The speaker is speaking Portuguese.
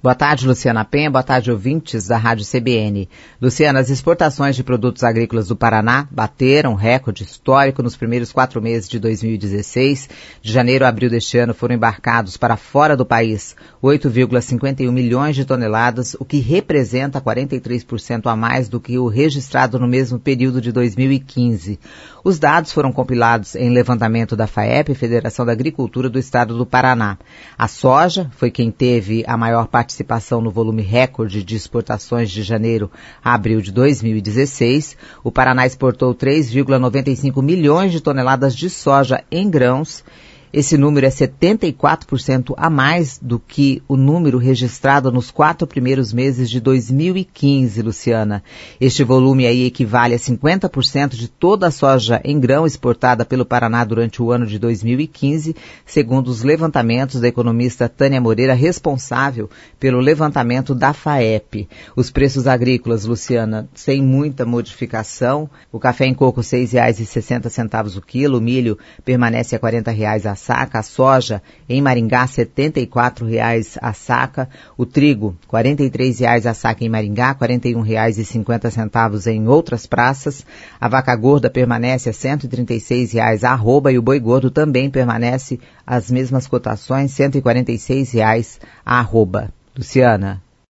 Boa tarde, Luciana Penha. Boa tarde, ouvintes da Rádio CBN. Luciana, as exportações de produtos agrícolas do Paraná bateram recorde histórico nos primeiros 4 meses de 2016. De janeiro a abril deste ano foram embarcados para fora do país 8,51 milhões de toneladas, o que representa 43% a mais do que o registrado no mesmo período de 2015. Os dados foram compilados em levantamento da FAEP, Federação da Agricultura do Estado do Paraná. A soja foi quem teve a maior participação no volume recorde de exportações de janeiro a abril de 2016. O Paraná exportou 3,95 milhões de toneladas de soja em grãos. Esse número é 74% a mais do que o número registrado nos 4 primeiros meses de 2015, Luciana. Este volume aí equivale a 50% de toda a soja em grão exportada pelo Paraná durante o ano de 2015, segundo os levantamentos da economista Tânia Moreira, responsável pelo levantamento da FAEP. Os preços agrícolas, Luciana, sem muita modificação. O café em coco R$ 6,60 o quilo, o milho permanece a R$ 40 a saca, a soja em Maringá R$ 74,00 a saca, o trigo R$ 43,00 a saca em Maringá, R$ 41,50 em outras praças, a vaca gorda permanece a R$ 136,00 a arroba e o boi gordo também permanece as mesmas cotações, R$ 146,00 a arroba. Luciana.